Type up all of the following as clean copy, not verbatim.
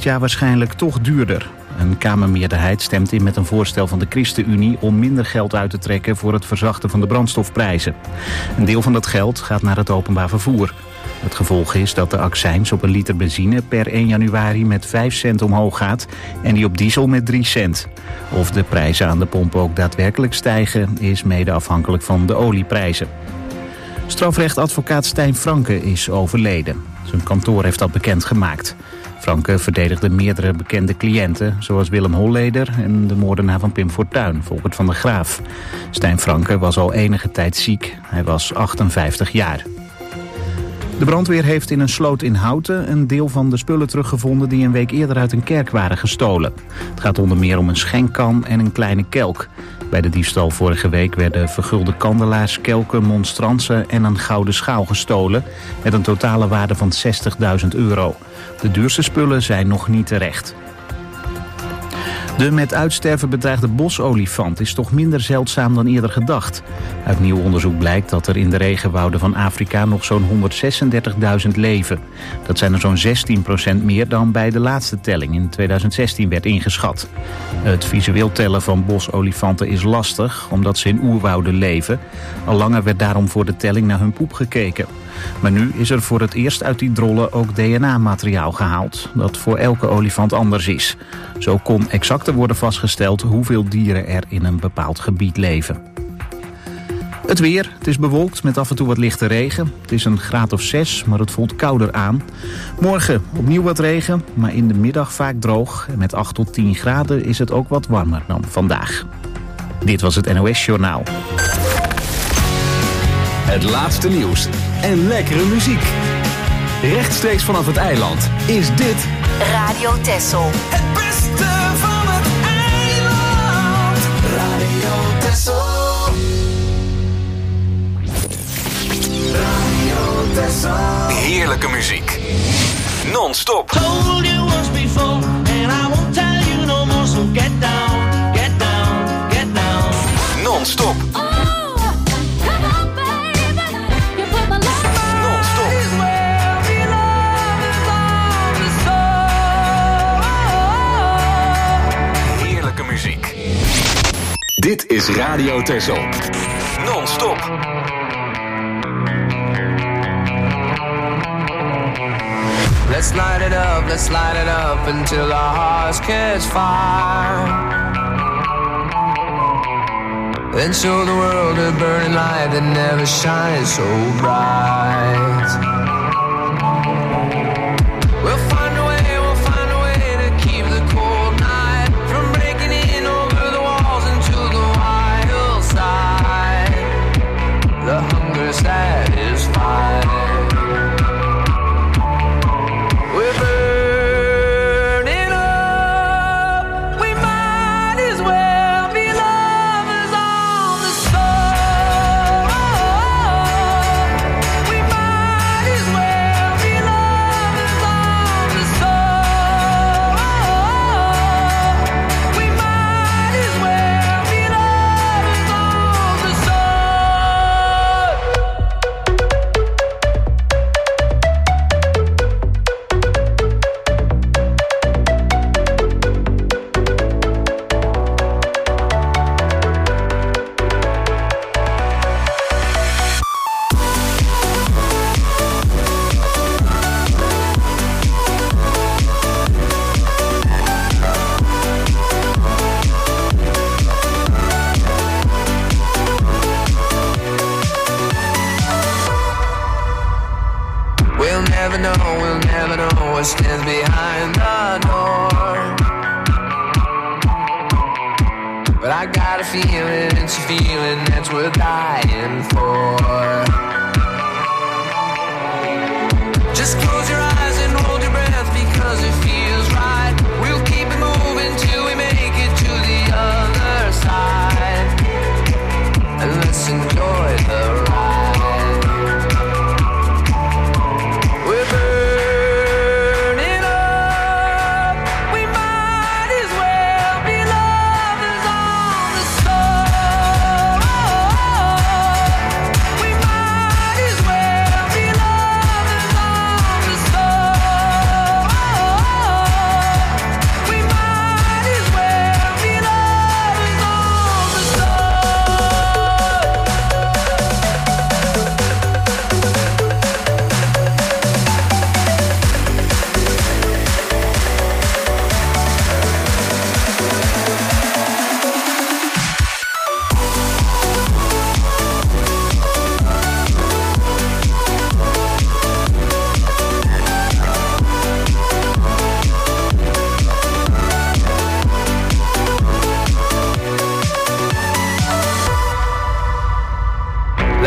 jaar waarschijnlijk toch duurder. Een Kamermeerderheid stemt in met een voorstel van de ChristenUnie om minder geld uit te trekken voor het verzachten van de brandstofprijzen. Een deel van dat geld gaat naar het openbaar vervoer. Het gevolg is dat de accijns op een liter benzine per 1 januari met 5 cent omhoog gaat en die op diesel met 3 cent. Of de prijzen aan de pomp ook daadwerkelijk stijgen is mede afhankelijk van de olieprijzen. Strafrechtadvocaat Stijn Franke is overleden. Zijn kantoor heeft dat bekendgemaakt. Franke verdedigde meerdere bekende cliënten, zoals Willem Holleder en de moordenaar van Pim Fortuyn, Volkert van der Graaf. Stijn Franke was al enige tijd ziek. Hij was 58 jaar. De brandweer heeft in een sloot in Houten een deel van de spullen teruggevonden die een week eerder uit een kerk waren gestolen. Het gaat onder meer om een schenkkan en een kleine kelk. Bij de diefstal vorige week werden vergulde kandelaars, kelken, monstransen en een gouden schaal gestolen met een totale waarde van €60.000. De duurste spullen zijn nog niet terecht. De met uitsterven bedreigde bosolifant is toch minder zeldzaam dan eerder gedacht. Uit nieuw onderzoek blijkt dat er in de regenwouden van Afrika nog zo'n 136.000 leven. Dat zijn er zo'n 16% meer dan bij de laatste telling in 2016 werd ingeschat. Het visueel tellen van bosolifanten is lastig, omdat ze in oerwouden leven. Al langer werd daarom voor de telling naar hun poep gekeken. Maar nu is er voor het eerst uit die drollen ook DNA-materiaal gehaald, dat voor elke olifant anders is. Zo kon exacter worden vastgesteld hoeveel dieren er in een bepaald gebied leven. Het weer, het is bewolkt met af en toe wat lichte regen. Het is een graad of 6, maar het voelt kouder aan. Morgen opnieuw wat regen, maar in de middag vaak droog. En met 8 tot 10 graden is het ook wat warmer dan vandaag. Dit was het NOS Journaal. Het laatste nieuws en lekkere muziek. Rechtstreeks vanaf het eiland is dit Radio Texel. Het beste van het eiland. Radio Texel. Radio Texel. heerlijke muziek. Non-stop. Told you once before and I won't tell you no more, so get down, get down, get down. Non-stop. Dit is Radio Texel. Non-stop. Let's light it up until our hearts catch fire. Then show the world a burning light that never shines so bright. Satisfied. We're burning up. We might as well be lovers on the soul. We might as well be lovers on the soul. We might as well be lovers on the soul. We'll never know what stands behind the door. But I got a feeling, it's a feeling that's worth dying for. Just close your eyes and hold your breath because it feels right. We'll keep it moving till we make it to the other side. And let's enjoy the ride.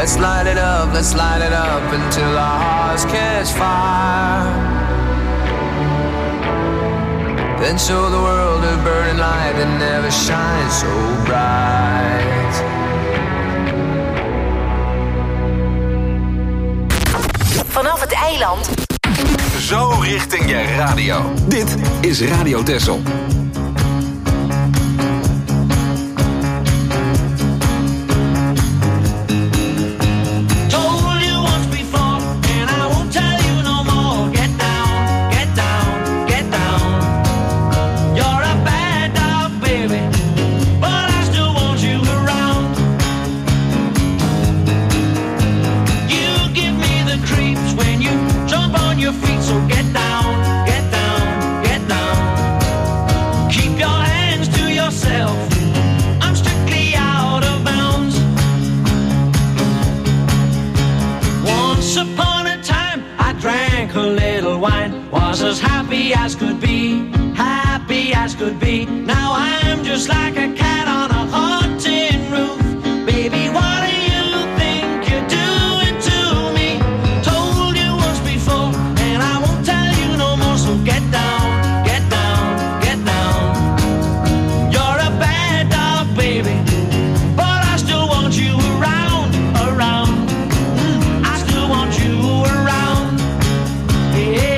Let's light it up until our hearts catch fire. Then show the world a burning light that never shines so bright. Vanaf het eiland. Zo richting je radio. Dit is Radio Texel. As happy as could be, happy as could be. Now I'm just like a cat on a hot tin roof. Baby, what do you think you're doing to me? Told you once before, and I won't tell you no more. So get down, get down, get down. You're a bad dog, baby, but I still want you around, around. I still want you around. Yeah.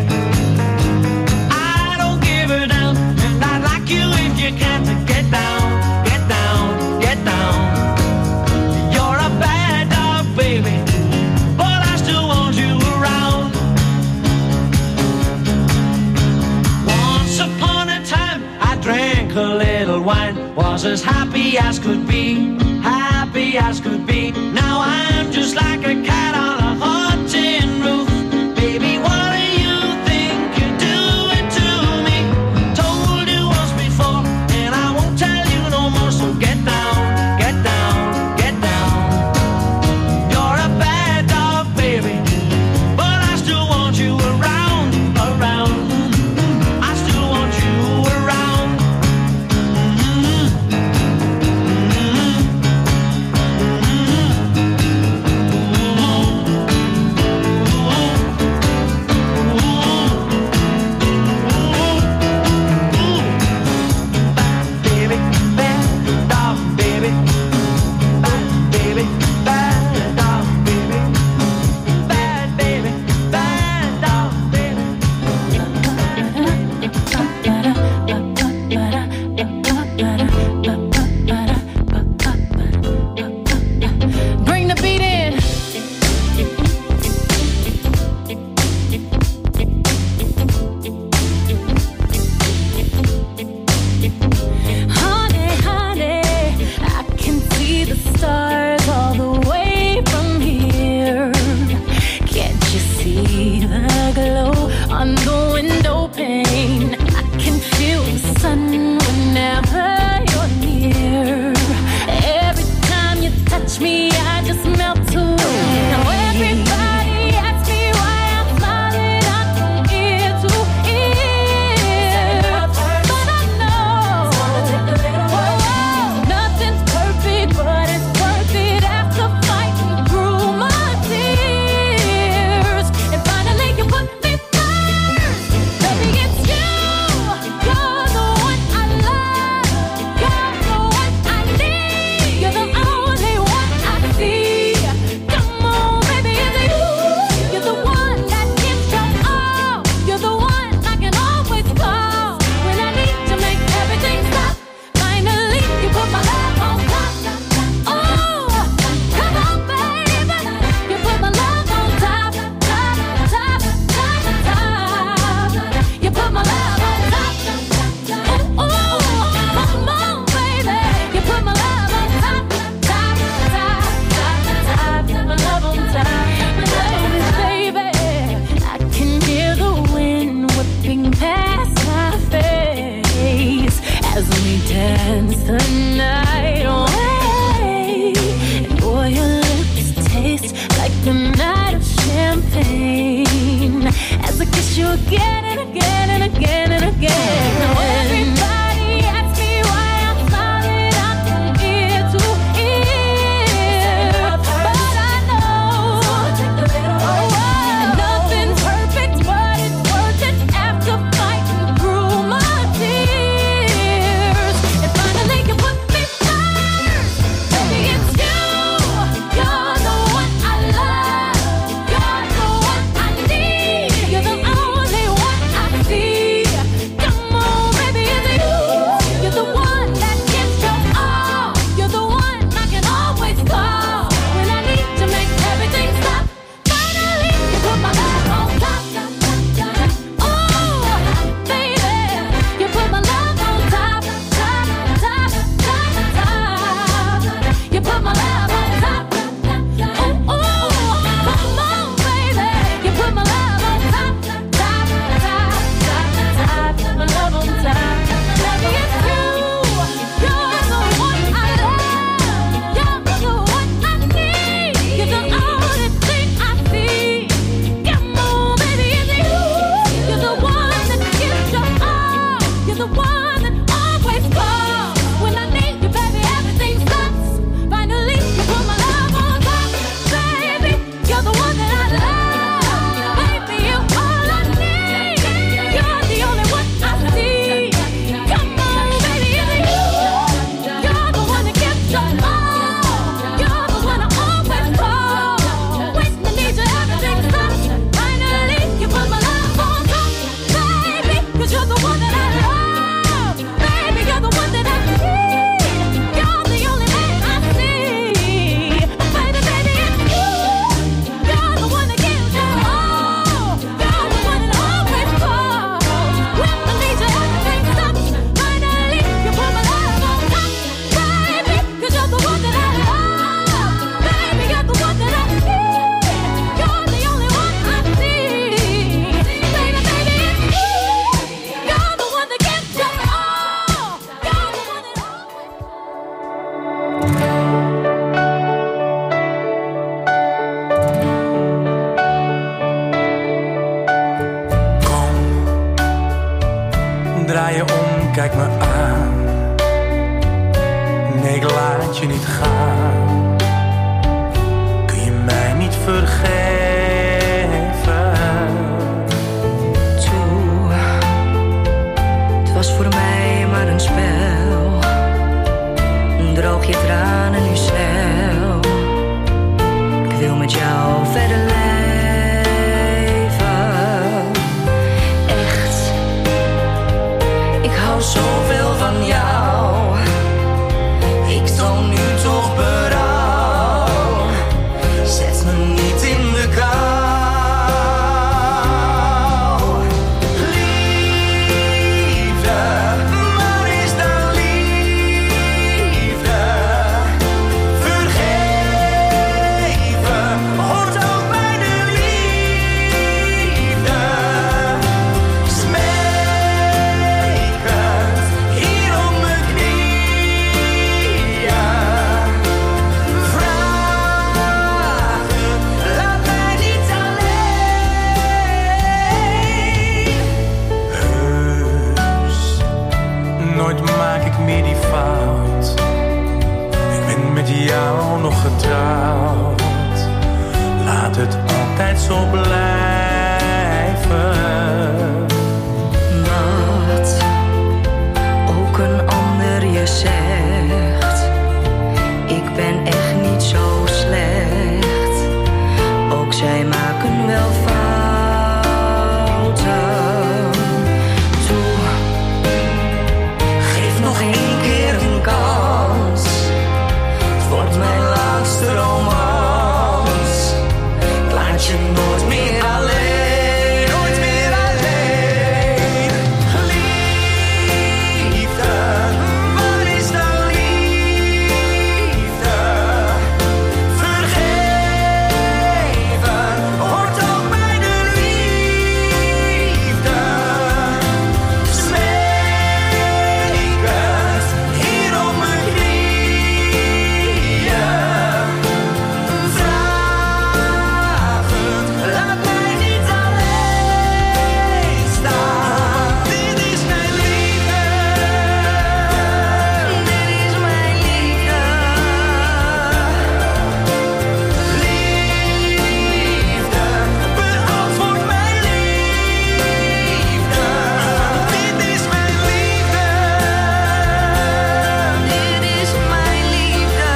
Was as happy as could be, happy as could be. Now I'm just like a cat on a hot tin roof. Baby, what do you think you're doing to me? Told you once before, and I won't tell you no more. So get down, get down, get down. You're a bad dog, baby, but I still want you around, around. I still want you around. again and again and again and again. Now everybody asks me why I'm smiling, I'm from ear to ear, but I the one that always calls. When I need you, baby, everything stops. Finally, you put my love on top. Baby, you're the one that I love. Baby, you're all I need. You're the only one I see. Come on, baby, it's you. You're the one that gives the all. You're the one I always call. When I need you, everything stops. Finally, you put my love on top. Baby, 'cause you're the one that I love. Baby, you're the one that I need. You're the only man I see. Baby, baby, it's you. You're the one that gives the all. You're the one that I always call. When I need you, everything stops. Finally, you put my love on top. Baby, 'cause you're the one that I love. Baby, you're the one that I need. You're the only one I see. Baby, baby, it's you. You're the one that gives the all. You're the one that Kom, draai je om, kijk me aan. Nee, ik laat je niet gaan. Kun je mij niet vergeven? Toe, het was voor mij maar een spel. Droog je tranen nu snel. Ik wil met jou verder leven. Echt, ik hou zoveel van jou. Ik toon nu toch berouw. Zet me niet in de kou. Liefde, wat is dan liefde? Vergeven hoort ook bij de liefde. Smekend, hier op mijn knieën. Vragen, laat mij niet alleen. Heus, nooit maak ik meer die fout. Ik ben met jou nog getrouwd. Laat het altijd zo blijven. Wat ook een ander je zegt. Ik ben echt niet zo slecht. Ook zij maken wel fouten. Toe, geef nog 1 keer een kans. Het wordt mijn laatste romans. Ik laat je nooit meer alleen. Nooit meer alleen. Liefde, wat is dan liefde? Vergeven hoort ook bij de liefde. Smekend, hier op mijn knieën. Vragend, laat mij niet alleen staan. Dit is mijn liefde. Dit is mijn liefde. Liefde, beantwoord mijn liefde. Dit is mijn liefde. Dit is mijn liefde.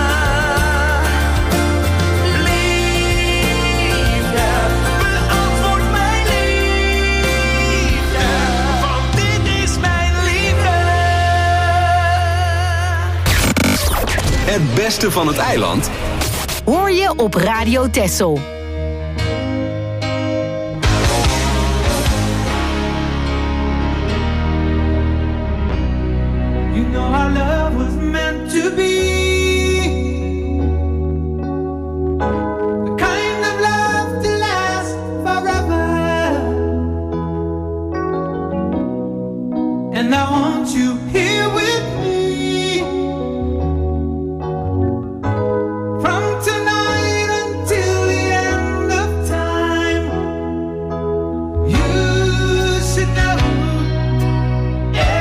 Liefde, beantwoord mijn liefde. Want dit is mijn liefde. Het beste van het eiland Hoor je op Radio Texel. You know our love was meant to be the kind of love to last forever. And I want you here with me from tonight until the end of time. You should know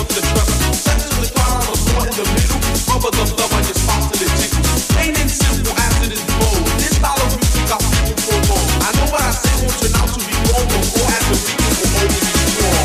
the trust. Set to the ground on the floor in the middle. Rubber the love on your spot till it jiggles. Plain and simple as it is bold. This style of music got people for more. I know what I say won't turn out to be wrong, but more as the people will always be strong.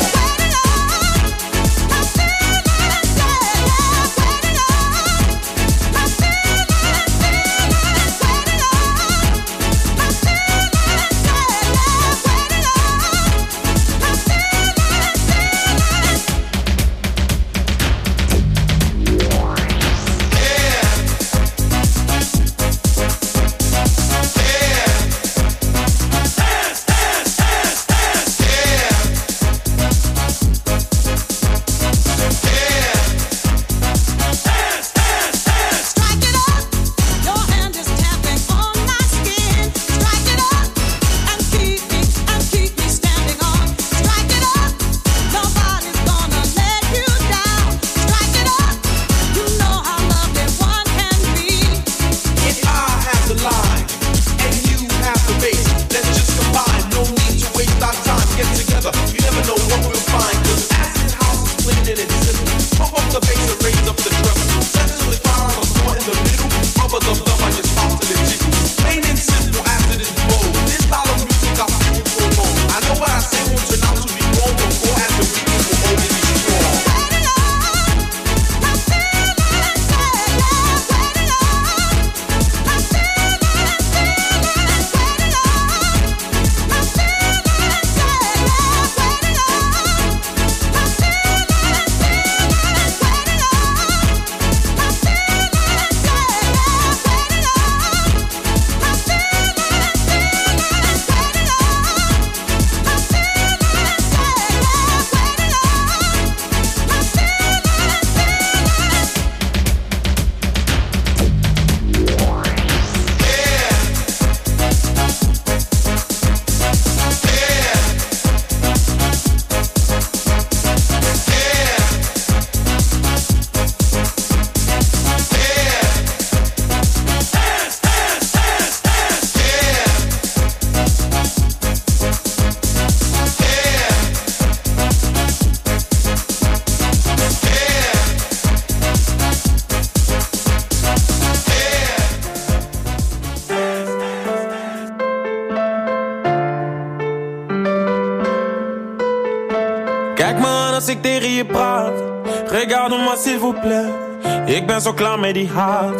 Kijk me aan als ik tegen je praat. Regarde-moi s'il vous plaît. Ik ben zo klaar met die haat.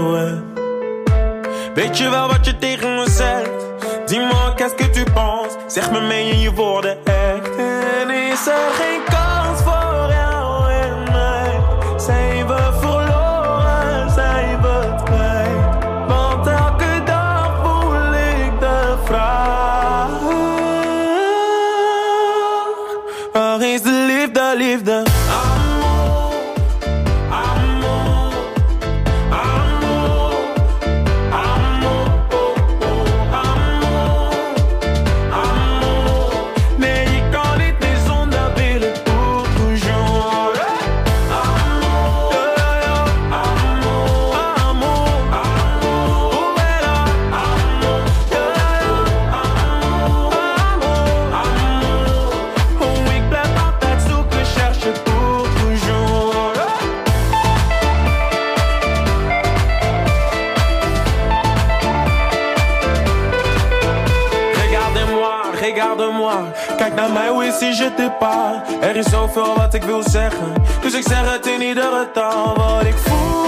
Weet je wel wat je tegen me zegt? Dis-moi qu'est-ce que tu penses? Zeg me meen je je woorden echt? En is er geen kans voor jou en mij? Zijn we verloren, zijn we kwijt? Want elke dag voel ik de vraag: waar is de liefde, liefde? Kijk naar mij, hoe is die je t'ai pas? Er is zoveel wat ik wil zeggen, dus ik zeg het in iedere taal. Wat ik voel,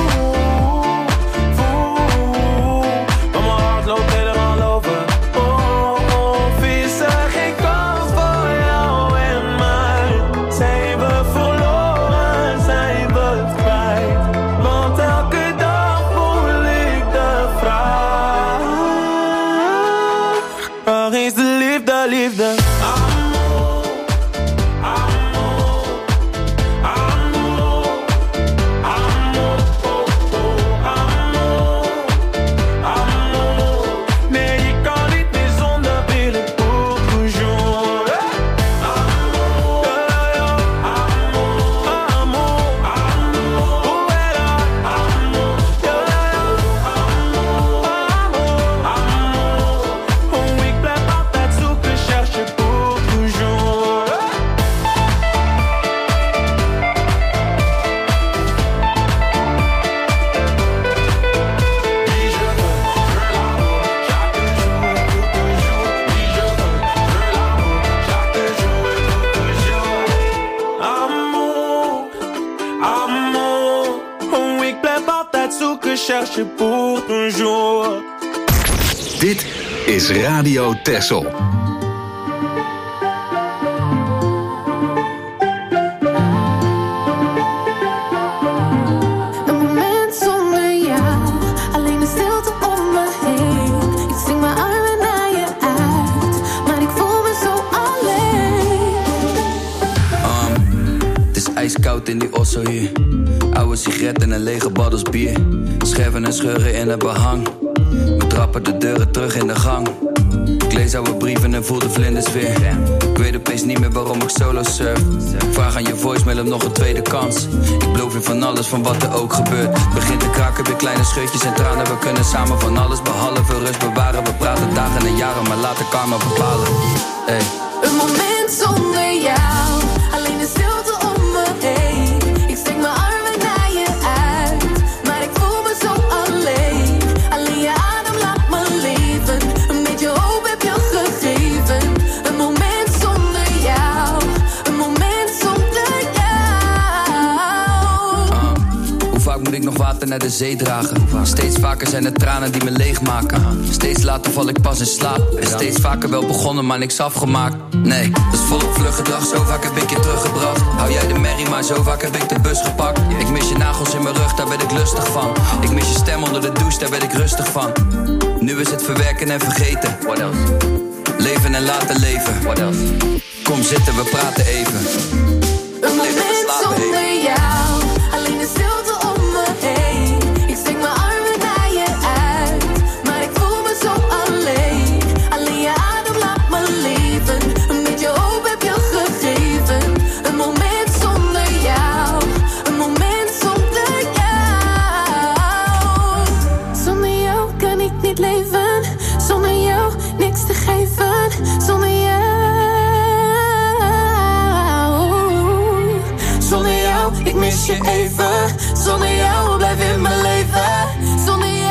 maar mijn hart loopt helemaal over. Of is er geen kans voor jou en mij? Zijn we verloren, zijn we het kwijt? Want elke dag voel ik de vraag: waar is de liefde, liefde? te chercher pour toujours. Dit is Radio Texel. Ijskoud in die osso hier. Oude sigaretten en lege baddels bier. Scherven en scheuren in het behang. We trappen de deuren terug in de gang. Ik lees oude brieven en voel de vlinders weer. Ik weet opeens niet meer waarom ik solo surf. Vraag aan je voicemail om nog een tweede kans. Ik beloof in van alles, van wat er ook gebeurt. Begint te kraken, weer kleine scheutjes en tranen. We kunnen samen van alles behalve rust bewaren. We praten dagen en jaren, maar laten karma bepalen. Hey. Een moment zonder jou. Alleen de stilte om me heen. Ik steek mijn armen naar je uit. Maar ik voel me zo alleen. Alleen je adem laat me leven. Een beetje hoop heb je gegeven. Een moment zonder jou. Een moment zonder jou. Hoe vaak moet ik nog water naar de zee dragen? Steeds vaker zijn het tranen die me leegmaken. Steeds later val ik pas in slaap. En steeds vaker wel begonnen, maar niks afgemaakt. Nee, dat is volop vlug gedrag. Zo vaak heb ik je teruggebracht. Hou jij de merrie, maar zo vaak heb ik de bus gepakt. Ik mis je nagels in mijn rug, daar ben ik lustig van. Ik mis je stem onder de douche, daar ben ik rustig van. Nu is het verwerken en vergeten. What else? Leven en laten leven. What else? Kom zitten, we praten even. Een moment zonder jou. Alleen de stilte om me heen. Ik steek mijn armen naar je uit. Maar ik voel me zo alleen. Alleen je adem laat me leven. Een beetje hoop heb je gegeven. Een moment zonder jou. Een moment zonder jou. Zonder jou kan ik niet leven. Zonder jou niks te geven. Zonder jou. Zonder jou, ik mis je even. Zonder jou blijf in mijn leven. Zonder jou.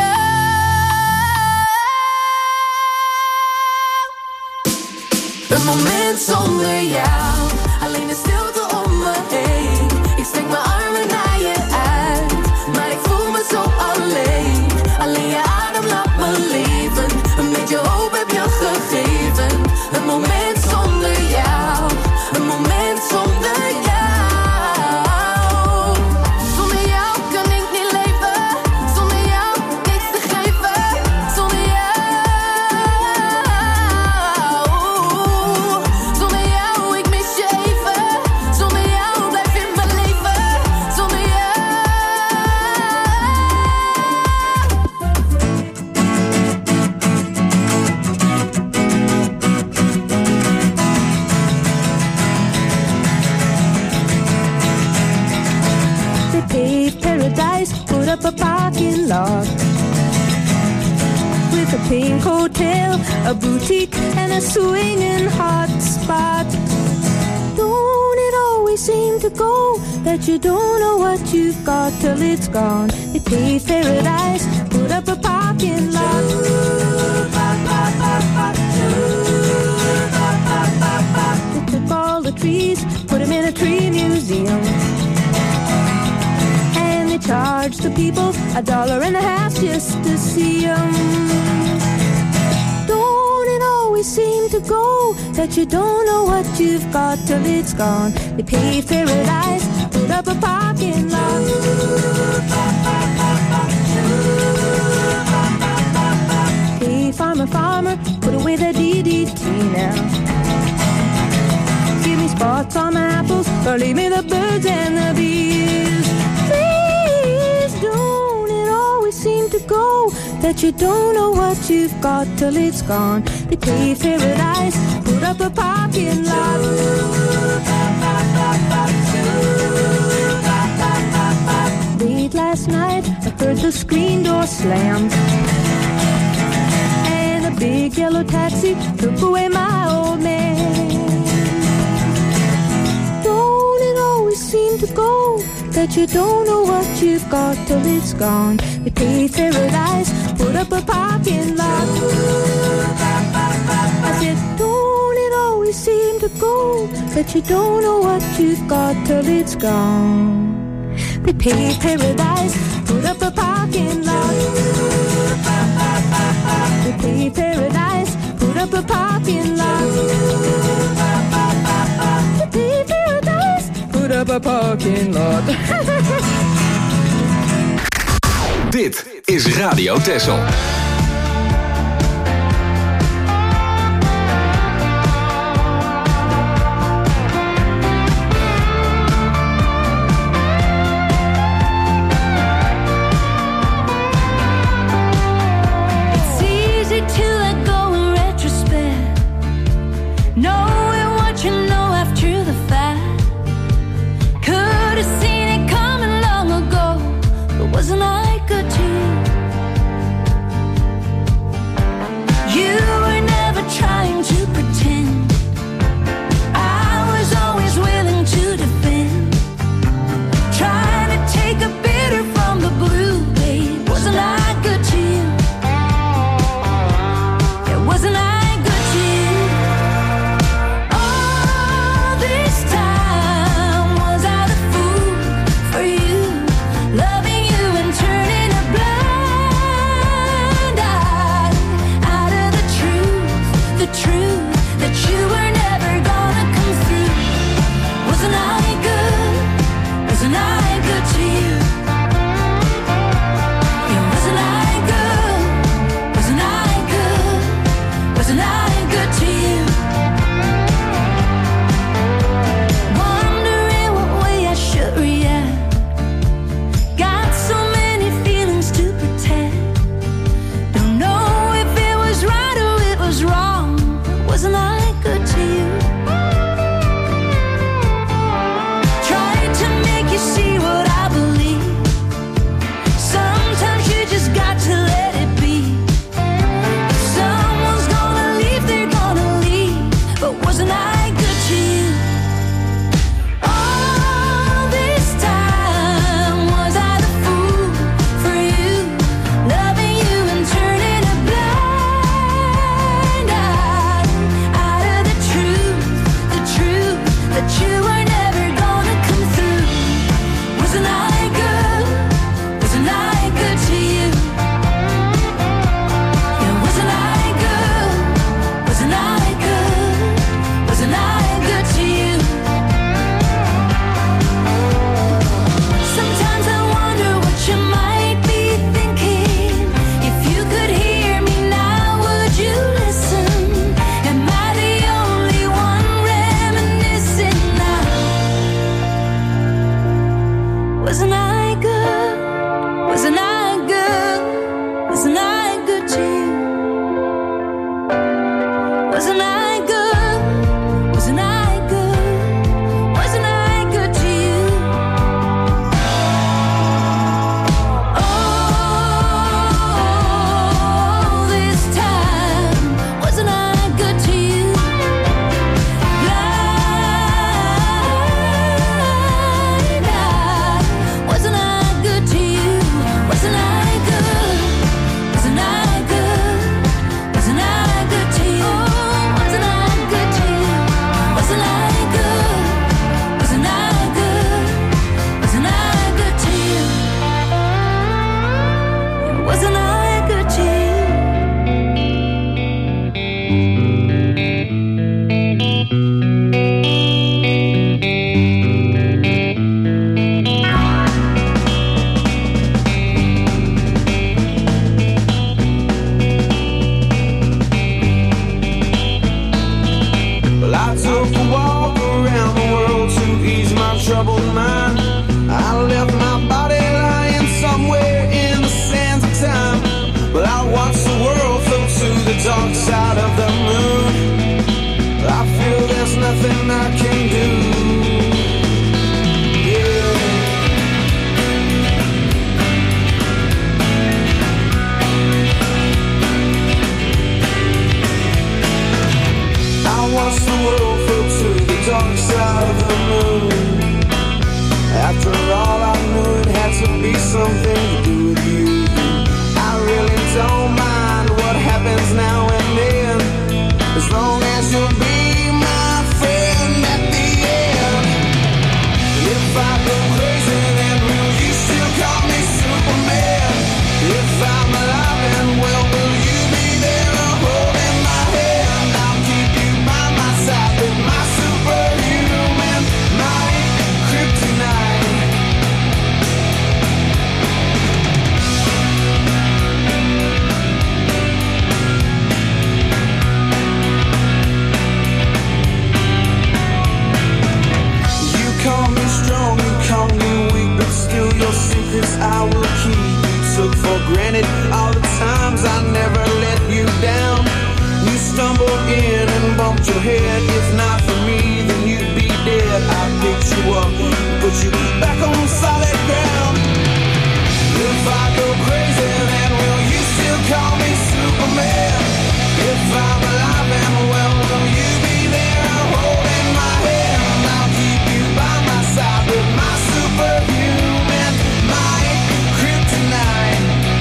Een moment zonder jou. Alleen de stilte om me heen. Ik steek mijn armen naar je uit. Maar ik voel me zo alleen. Alleen je adem laat me leven. Een beetje hoop heb je gegeven. Een moment zonder jou. Een moment zonder jou. Zonder jou kan ik niet leven. Zonder jou niks te geven. Zonder jou. Zonder jou, ik mis je even. Zonder jou blijf in mijn leven. Zonder jou. They paved paradise, put up a parking lot with a pink hotel, a boutique, and a swinging hot spot. Don't it always seem to go that you don't know what you've got till it's gone? They paved paradise, put up a parking lot. They took all the trees, put them in a tree museum. They charge the people $1.50 just to see them. Don't it always seem to go that you don't know what you've got till it's gone? They paved paradise, put up a parking lot. Hey, farmer, farmer, put away the DDT now. Give me spots on my apples, or leave me the birds and the bees. Don't it always seem to go that you don't know what you've got till it's gone? They paved paradise, put up a parking lot. Late last night, I heard the screen door slam, and a big yellow taxi took away my old man. Don't it always seem to go that you don't know what you've got till it's gone? They paved paradise, put up a parking lot. I said, don't it always seem to go that you don't know what you've got till it's gone? They paved paradise, put up a parking lot. They paved paradise, put up a parking lot. They paved paradise, put up a parking lot. Dit is Radio Texel. Wasn't I good to you? granted all the times I never let you down. You stumbled in and bumped your head. If not for me, then you'd be dead. I picked you up, put you back on solid ground. If I go crazy, then will you still call me Superman? If I'm alive and well, will you be there holding my hand? I'll keep you by my side with my superhuman might, kryptonite.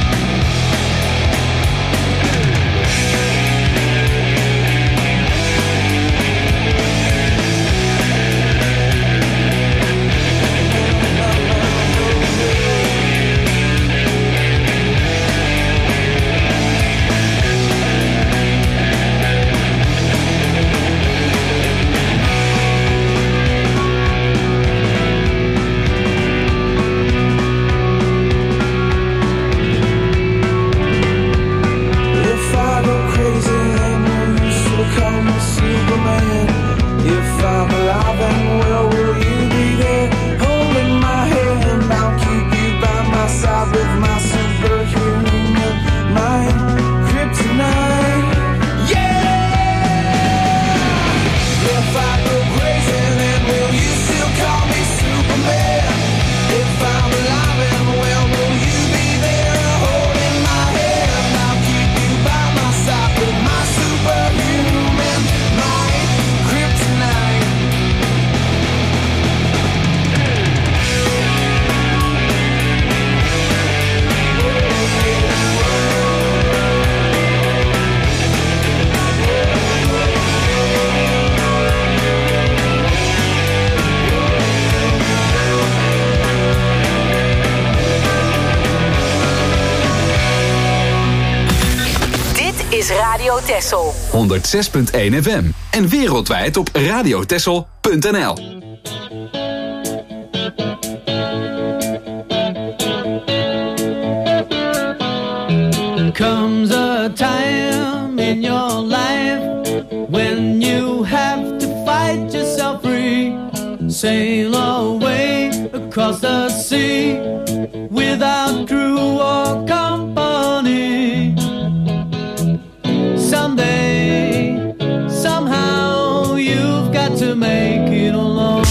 Radio Texel. 106.1 FM. En wereldwijd op radiotexel.nl. Comes a time in your life when you have to fight yourself free. Sail away across the sea without crew or company. Someday, somehow, you've got to make it alone.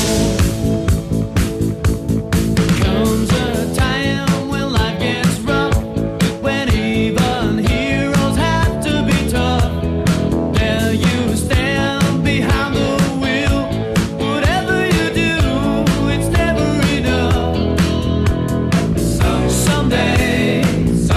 Comes a time when life gets rough, when even heroes have to be tough. There you stand behind the wheel. Whatever you do, it's never enough. Someday,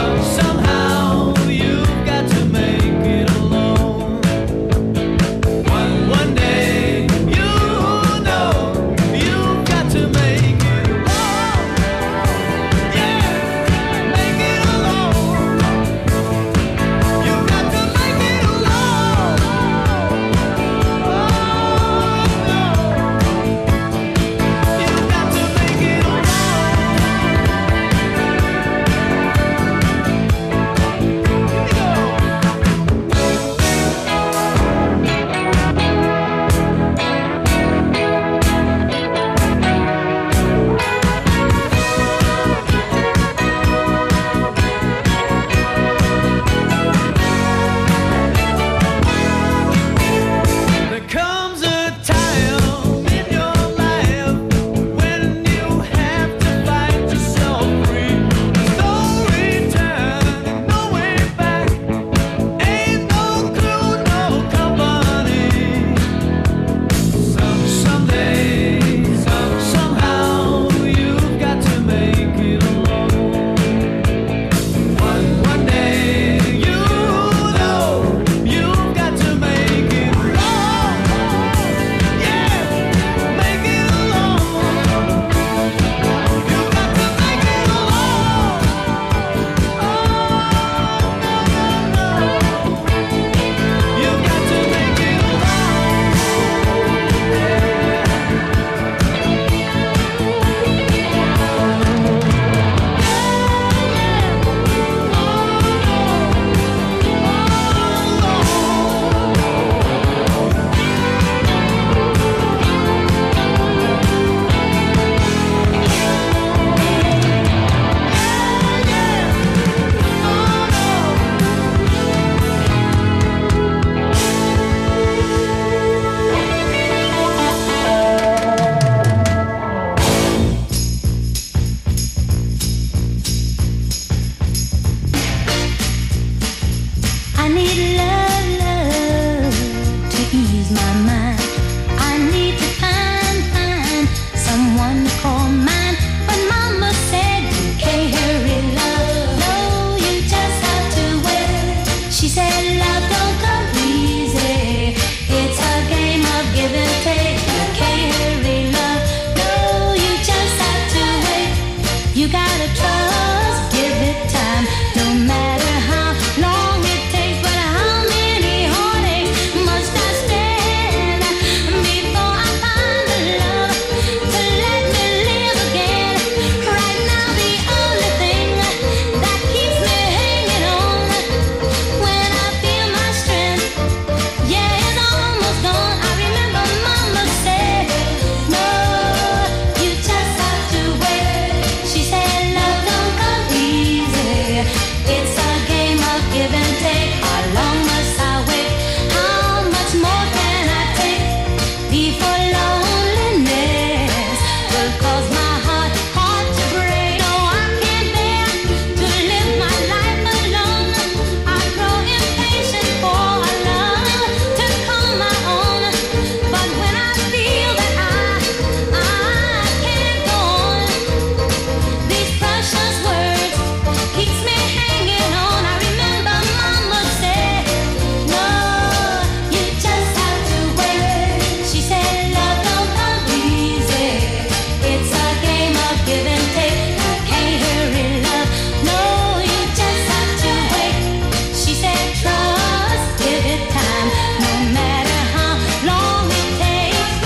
You gotta trust, give it time, no matter how long it takes. But how many heartaches must I stand before I find the love to let me live again? Right now the only thing that keeps me hanging on when I feel my strength, yeah, it's almost gone. I remember Mama said, no, you just have to wait. She said, love don't come easy. It's a game of give and take. How long must I wait? How much more can I take before loneliness will cause my heart to break? No, I can't bear to live my life alone. I grow impatient for a love to call my own. But when I feel that I can't go on, these precious words keeps me hanging on. I remember Mama said, no, you just have to wait. She said, love don't come easy. It's a game of give and take. You can't hurry love. No, you just have to wait. She said, trust, give it time, no matter how long it takes.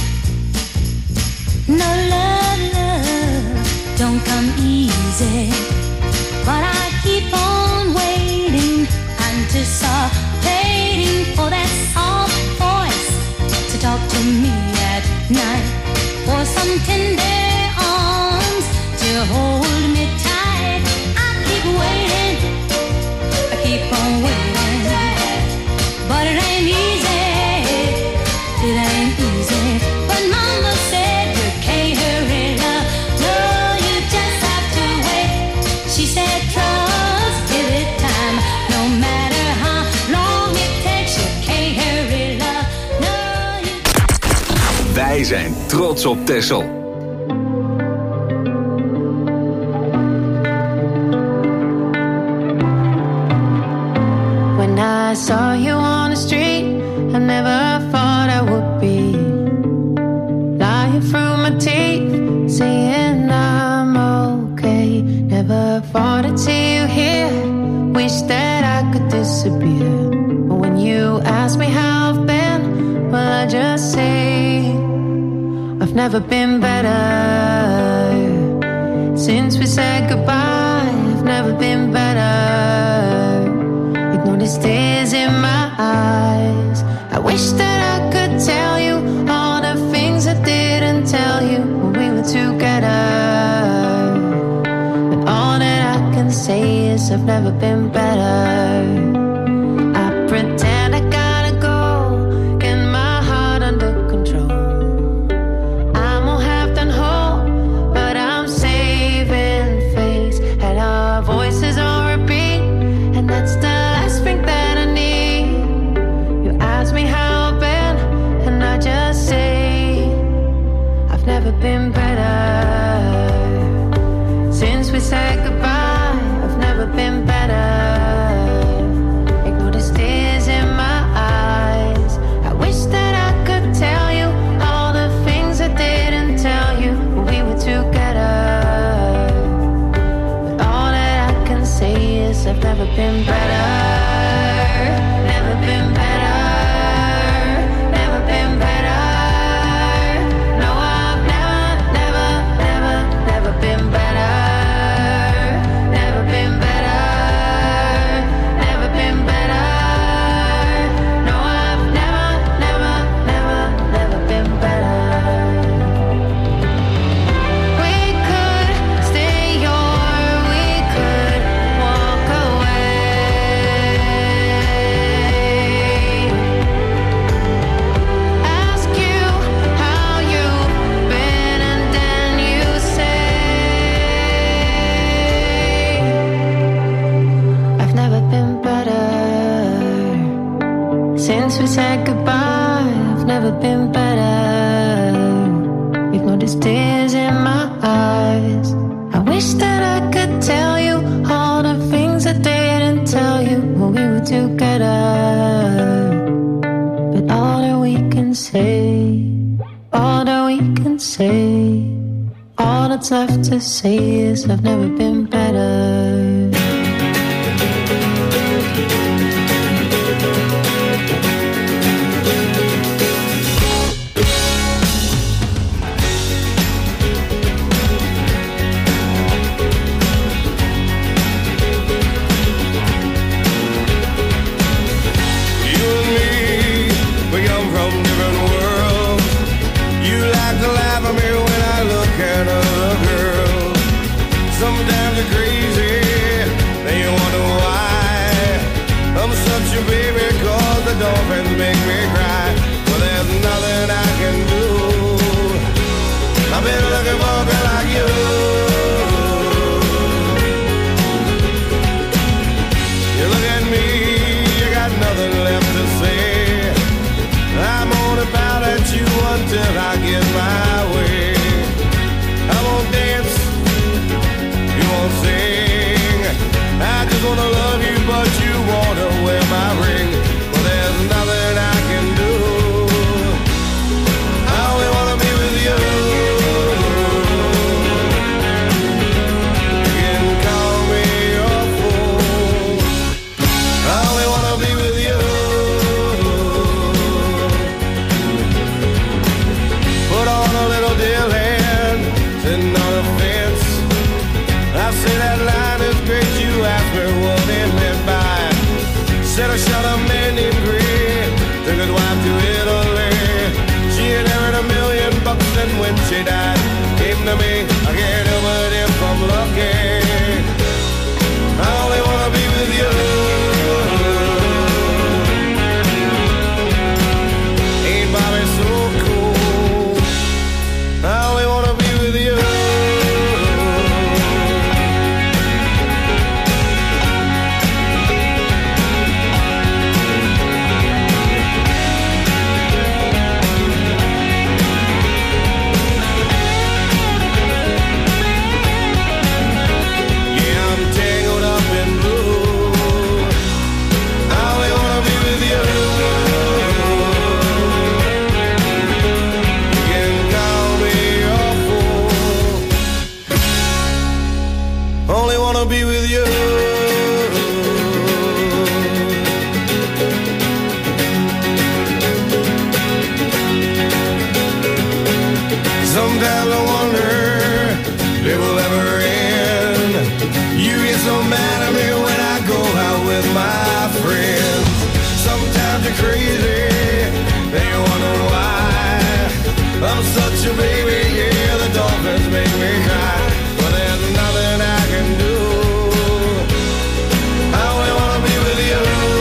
No love don't come easy. But I keep on waiting, anticipating for that soft voice to talk to me at night, for some tender arms to hold me tight. I keep waiting, I keep on waiting, but it ain't easy, it ain't easy. But Mama said you can't hurry love, no, you just have to wait. She said trust, give it time, no matter how long it takes. You can't hurry love, no, you. Wij zijn trots op Texel. When I saw you on the street, I never thought I would be lying through my teeth, saying I'm okay. Never thought I'd see you here, wish that I could disappear. But when you ask me how I've been, well, I just say I've never been better. Since we said goodbye, I've never been better. Ignore the tears in my eyes. I wish that I could tell you all the things I didn't tell you when we were together. But all that I can say is I've never been better. I pretend I gotta go, get my heart under control. I'm all half done whole, but I'm saving face. Had our voices on repeat, and that's the last thing that I need. You ask me how I've been, and I just say I've never been better. Since we said goodbye, I've never been better. Ignore the tears in my eyes. I wish that I could tell you all the things I didn't tell you when we were together. But all that I can say is I've never been better. Never been better. Never been better. No, I've never been better. Never been better. Never been better. No, I've never been better. We could stay or we could walk away. Ask you how you've been, and then you say I've never been better. Since we said goodbye, I've never been better. Ignore the tears in my eyes. I wish that I could tell you all the things I didn't tell you when we were together. But all that we can say, all that we can say, all that's left to say is I've never been better. Sometimes you're crazy, then you wonder why. I'm such a baby, cause the dolphins make me cry. Well, there's nothing I can do. I've been looking for a girl like you. You look at me, you got nothing left to say. I'm gonna pout at you until I get my way. I won't dance, you won't sing. I just wanna love you, but you wanna wear my ring. Well, there's nothing I can do. I only wanna be with you. You can call me your fool. I only wanna be with you. Put on a little deal hand, sitting on a fence. I say that line is great, you ask me what it meant by. Said I shot a man named Green, took his wife to Italy. She inherited $1 million, and when she died, came to me. I can't help it if I'm lucky. I only wanna be with you. Ain't Bobby so cool? I only wanna be with you. Be with you. Sometimes I wonder if it will ever end. You get so mad at me when I go out with my friends. Sometimes you're crazy, then you wonder why. I'm such a baby, yeah, the dolphins make me cry. But there's nothing I can do. I only wanna be with you.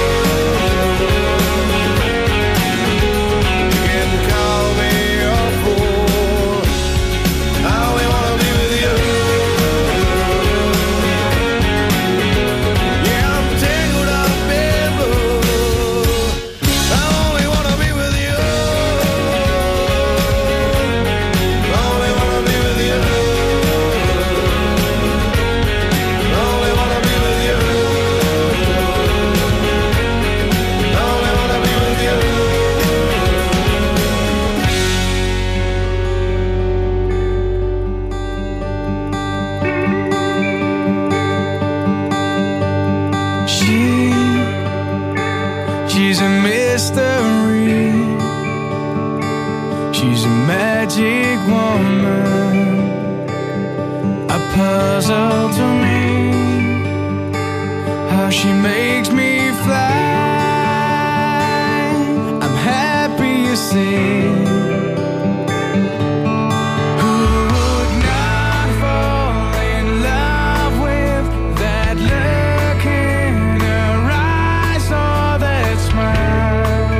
You can call me a fool. I only wanna be with you. Yeah, I'm tangled up in blue. I only wanna be with you. I only wanna be with you. I only wanna be with you. I only wanna be with you. She's a mystery. She's a magic woman, a puzzle to me. How she makes me fly. I'm happy you see. Who would not fall in love with that look in her eyes or that smile?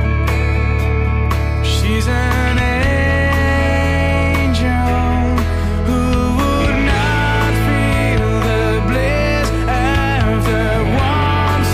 She's an angel. Who would not feel the bliss after once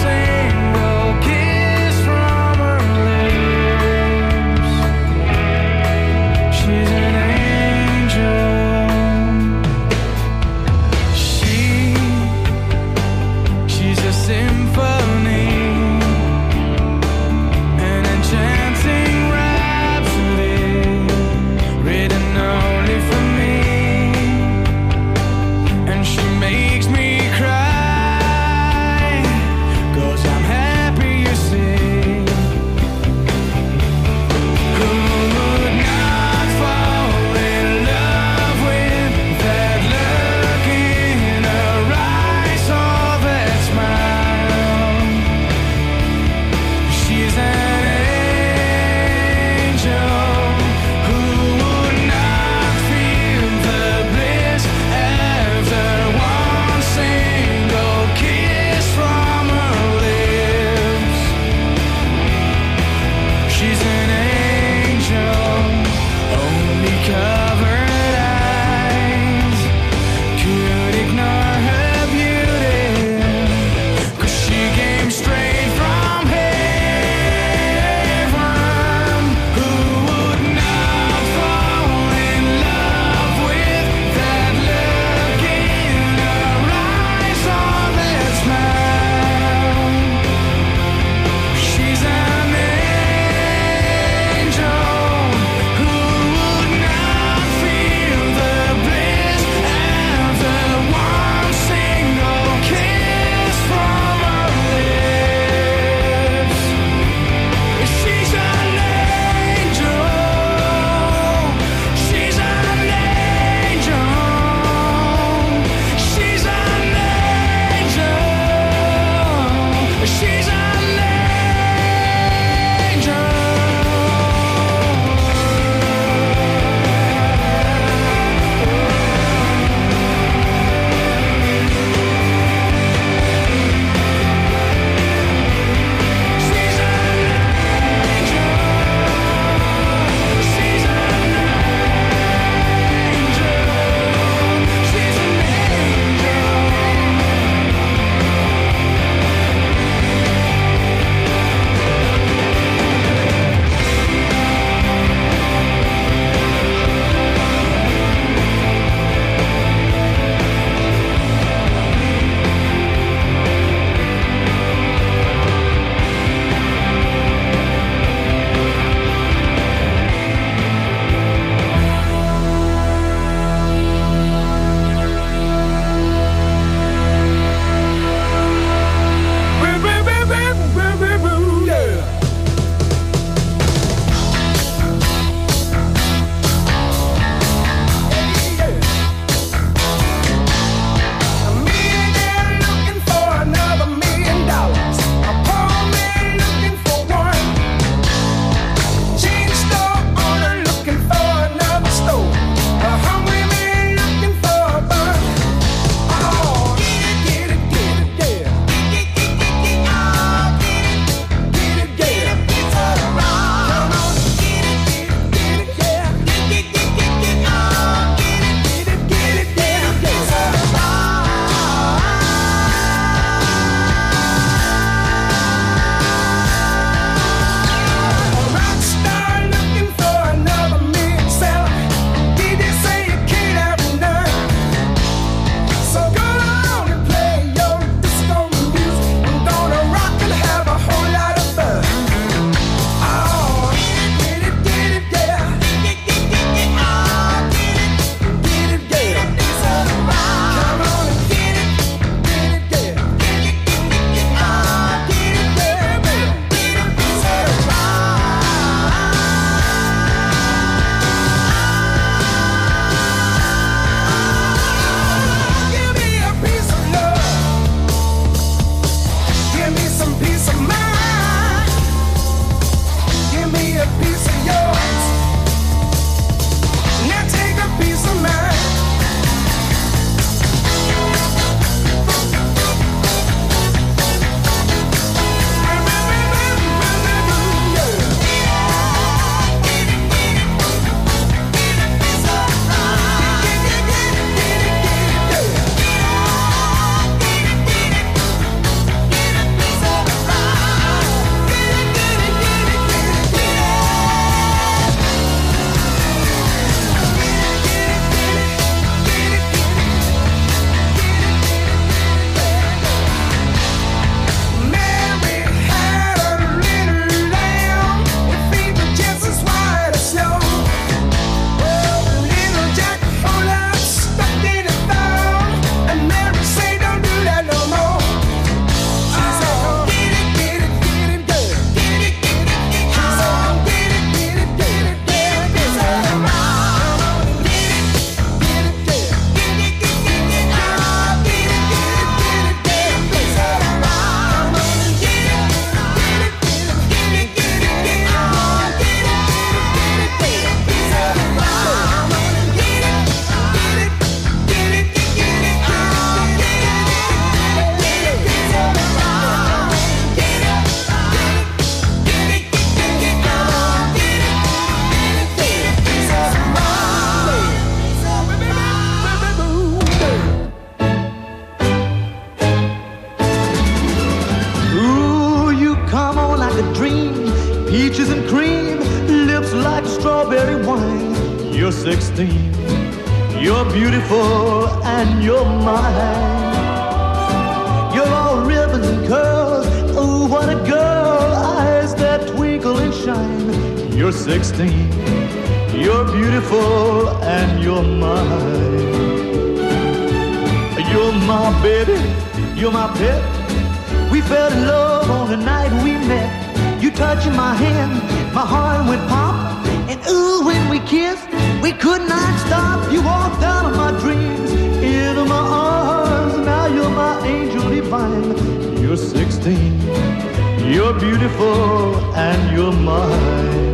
16. You're beautiful and you're mine. You're all ribbons and curls. Oh, what a girl. Eyes that twinkle and shine. You're 16. You're beautiful and you're mine. You're my baby. You're my pet. We fell in love on the night we met. You touching my hand, my heart went pop. And ooh, when we kissed, we could not stop. You walked out of my dreams, into my arms. Now you're my angel divine. You're 16, you're beautiful, and you're mine.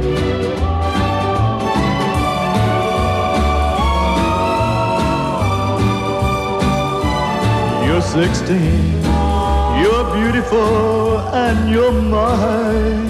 You're 16, you're beautiful, and you're mine.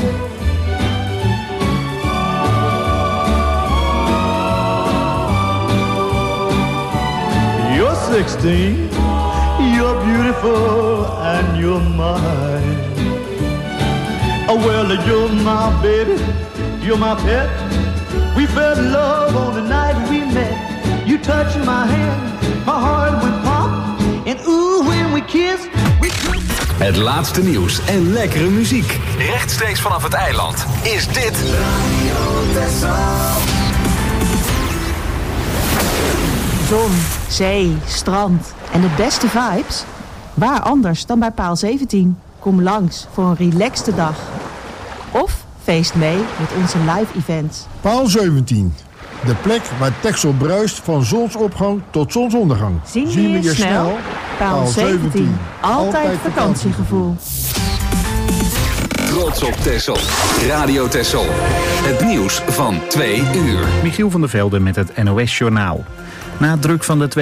You're 16, you're beautiful, and you're mine. Oh, well, you're my baby, you're my pet. We fell in love on the night we met. You touched my hand, my heart went pop. And ooh, when we kissed, we could... Het laatste nieuws en lekkere muziek. Rechtstreeks vanaf het eiland is dit Radio Texel. Zon, zee, strand en de beste vibes? Waar anders dan bij Paal 17? Kom langs voor een relaxte dag. Of feest mee met onze live events. Paal 17. De plek waar Texel bruist van zonsopgang tot zonsondergang. Zien we je snel? Paal 17. Altijd vakantiegevoel. Trots op Texel. Radio Texel. Het nieuws van 2 uur. Michiel van der Velde met het NOS-journaal. Na druk van de